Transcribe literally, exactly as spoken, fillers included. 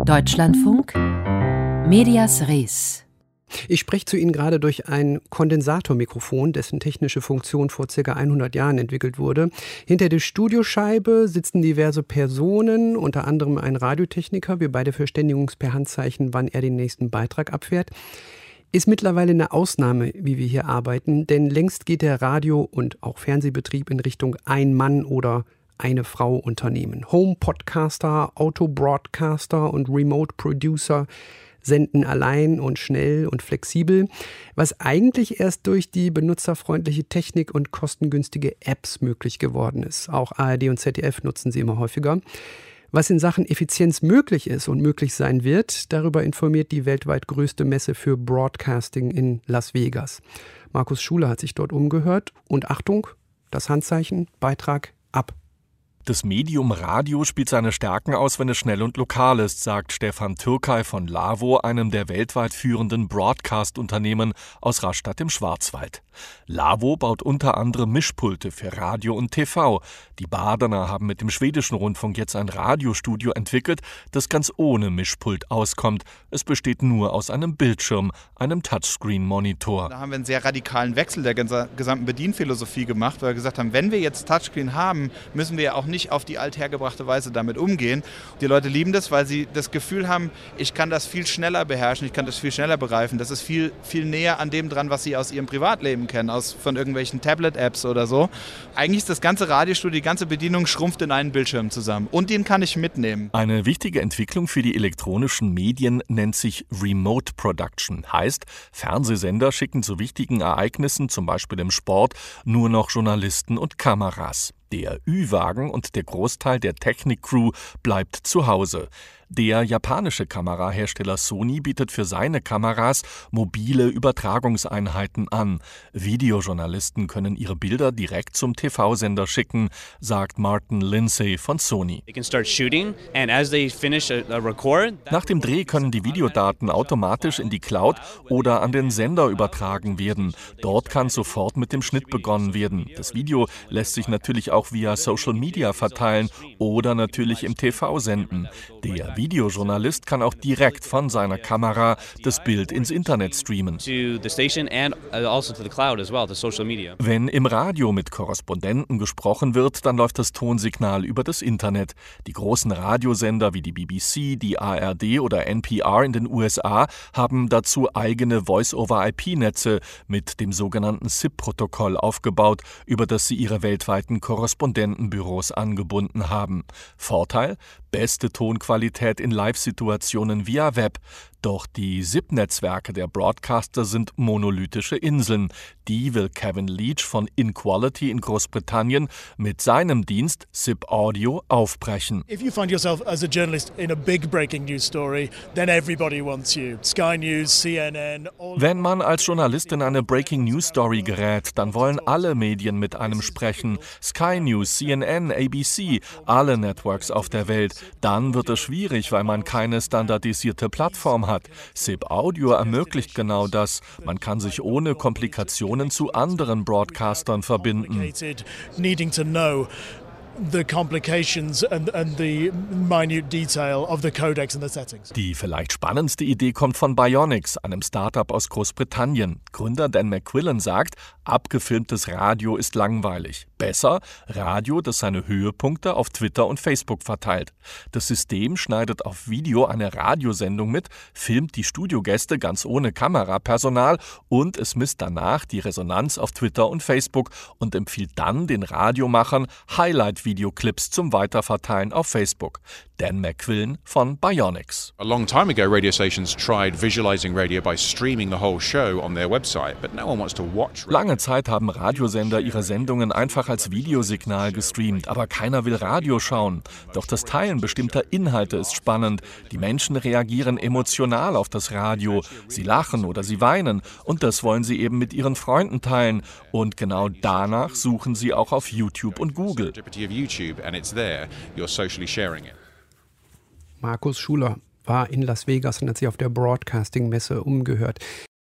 Deutschlandfunk Medias Res. Ich spreche zu Ihnen gerade durch ein Kondensatormikrofon, dessen technische Funktion vor ca. hundert Jahren entwickelt wurde. Hinter der Studioscheibe sitzen diverse Personen, unter anderem ein Radiotechniker. Wir beide verständigen uns per Handzeichen, wann er den nächsten Beitrag abfährt. Ist mittlerweile eine Ausnahme, wie wir hier arbeiten, denn längst geht der Radio- und auch Fernsehbetrieb in Richtung Ein-Mann- oder Eine-Frau-Unternehmen. Home-Podcaster, Auto-Broadcaster und Remote-Producer senden allein und schnell und flexibel, was eigentlich erst durch die benutzerfreundliche Technik und kostengünstige Apps möglich geworden ist. Auch A R D und Z D F nutzen sie immer häufiger. Was in Sachen Effizienz möglich ist und möglich sein wird, darüber informiert die weltweit größte Messe für Broadcasting in Las Vegas. Markus Schuler hat sich dort umgehört und Achtung, das Handzeichen, Beitrag ab. Das Medium Radio spielt seine Stärken aus, wenn es schnell und lokal ist, sagt Stefan Türkay von Lavo, einem der weltweit führenden Broadcast-Unternehmen aus Rastatt im Schwarzwald. Lavo baut unter anderem Mischpulte für Radio und T V. Die Badener haben mit dem schwedischen Rundfunk jetzt ein Radiostudio entwickelt, das ganz ohne Mischpult auskommt. Es besteht nur aus einem Bildschirm, einem Touchscreen-Monitor. Da haben wir einen sehr radikalen Wechsel der gesamten Bedienphilosophie gemacht, weil wir gesagt haben, wenn wir jetzt Touchscreen haben, müssen wir ja auch nicht auf die althergebrachte Weise damit umgehen. Die Leute lieben das, weil sie das Gefühl haben, ich kann das viel schneller beherrschen, ich kann das viel schneller begreifen. Das ist viel, viel näher an dem dran, was sie aus ihrem Privatleben kennen, aus, von irgendwelchen Tablet-Apps oder so. Eigentlich ist das ganze Radiostudio, die ganze Bedienung schrumpft in einen Bildschirm zusammen. Und den kann ich mitnehmen. Eine wichtige Entwicklung für die elektronischen Medien nennt sich Remote Production. Heißt, Fernsehsender schicken zu wichtigen Ereignissen, zum Beispiel im Sport, nur noch Journalisten und Kameras. Der Ü-Wagen und der Großteil der Technik-Crew bleibt zu Hause. Der japanische Kamerahersteller Sony bietet für seine Kameras mobile Übertragungseinheiten an. Videojournalisten können ihre Bilder direkt zum T V-Sender schicken, sagt Martin Lindsay von Sony. Nach dem Dreh können die Videodaten automatisch in die Cloud oder an den Sender übertragen werden. Dort kann sofort mit dem Schnitt begonnen werden. Das Video lässt sich natürlich auch via Social Media verteilen oder natürlich im T V senden. Der Videojournalist kann auch direkt von seiner Kamera das Bild ins Internet streamen. Wenn im Radio mit Korrespondenten gesprochen wird, dann läuft das Tonsignal über das Internet. Die großen Radiosender wie die B B C, die A R D oder N P R in den U S A haben dazu eigene Voice-over-I P-Netze mit dem sogenannten S I P-Protokoll aufgebaut, über das sie ihre weltweiten Korrespondentenbüros angebunden haben. Vorteil? Beste Tonqualität in Live-Situationen via Web. Doch die S I P-Netzwerke der Broadcaster sind monolithische Inseln. Die will Kevin Leach von InQuality in Großbritannien mit seinem Dienst S I P Audio aufbrechen. If you find yourself as a journalist in a big breaking news story, then everybody wants you. Sky News, C N N. Wenn man als Journalist in eine Breaking News Story gerät, dann wollen alle Medien mit einem sprechen. Sky News, C N N, A B C, alle Networks auf der Welt. Dann wird es schwierig, weil man keine standardisierte Plattform hat. S I P Audio ermöglicht genau das. Man kann sich ohne Komplikationen zu anderen Broadcastern verbinden. The complications and, and the minute detail of the codecs and the settings. Die vielleicht spannendste Idee kommt von Bionics, einem Startup aus Großbritannien. Gründer Dan McQuillan sagt, abgefilmtes Radio ist langweilig. Besser Radio, das seine Höhepunkte auf Twitter und Facebook verteilt. Das System schneidet auf Video eine Radiosendung mit, filmt die Studiogäste ganz ohne Kamerapersonal und es misst danach die Resonanz auf Twitter und Facebook und empfiehlt dann den Radiomachern Highlight-Videoclips zum Weiterverteilen auf Facebook. Dan McQuillan von Bionics. A long time ago, radio stations tried visualizing radio by streaming the whole show on their website, but no one wants to watch radio. Lange Zeit haben Radiosender ihre Sendungen einfach als Videosignal gestreamt, aber keiner will Radio schauen. Doch das Teilen bestimmter Inhalte ist spannend. Die Menschen reagieren emotional auf das Radio. Sie lachen oder sie weinen und das wollen sie eben mit ihren Freunden teilen. Und genau danach suchen sie auch auf YouTube und Google. Markus Schuler war in Las Vegas und hat sich auf der Broadcasting-Messe umgehört.